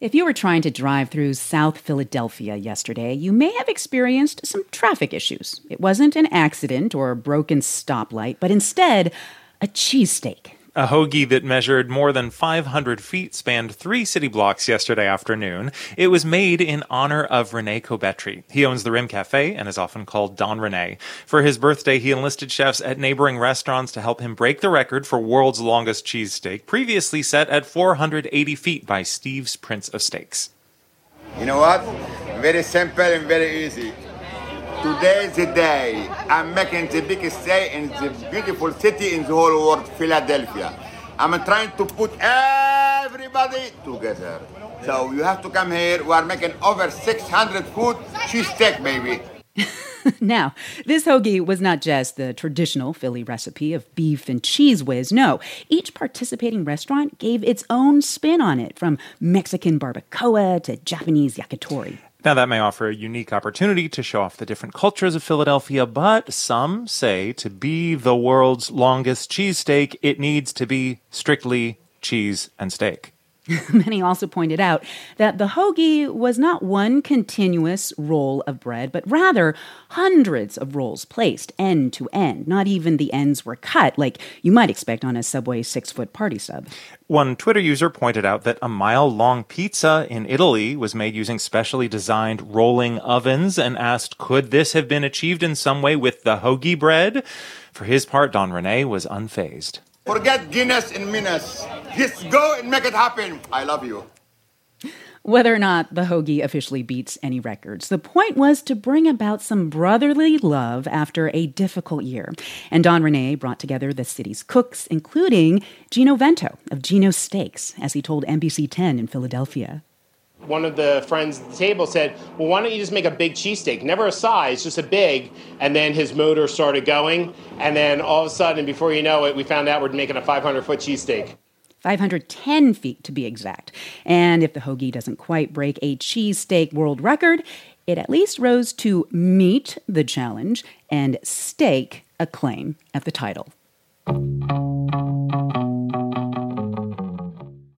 If you were trying to drive through South Philadelphia yesterday, you may have experienced some traffic issues. It wasn't an accident or a broken stoplight, but instead, a cheesesteak. A hoagie that measured more than 500 feet spanned 3 city blocks yesterday afternoon. It was made in honor of Rene Cobetri. He owns the Rim Cafe and is often called Don Rene. For his birthday, he enlisted chefs at neighboring restaurants to help him break the record for world's longest cheesesteak, previously set at 480 feet by Steve's Prince of Steaks. You know what? Very simple and very easy. Today's the day. I'm making the biggest steak in the beautiful city in the whole world, Philadelphia. I'm trying to put everybody together. So you have to come here. We are making over 600 food cheesesteak, baby. Now, this hoagie was not just the traditional Philly recipe of beef and cheese whiz. No, each participating restaurant gave its own spin on it, from Mexican barbacoa to Japanese yakitori. Now, that may offer a unique opportunity to show off the different cultures of Philadelphia, but some say to be the world's longest cheesesteak, it needs to be strictly cheese and steak. Many also pointed out that the hoagie was not one continuous roll of bread, but rather hundreds of rolls placed end to end. Not even the ends were cut, like you might expect on a Subway 6-foot party sub. One Twitter user pointed out that a mile-long pizza in Italy was made using specially designed rolling ovens and asked, could this have been achieved in some way with the hoagie bread? For his part, Don Rene was unfazed. Forget Guinness and Minas. Just go and make it happen. I love you. Whether or not the hoagie officially beats any records, the point was to bring about some brotherly love after a difficult year. And Don Rene brought together the city's cooks, including Gino Vento of Gino's Steaks, as he told NBC 10 in Philadelphia. One of the friends at the table said, well, why don't you just make a big cheesesteak? Never a size, just a big. And then his motor started going. And then all of a sudden, before you know it, we found out we're making a 500-foot cheesesteak. 510 feet to be exact. And if the hoagie doesn't quite break a cheesesteak world record, it at least rose to meet the challenge and stake a claim at the title.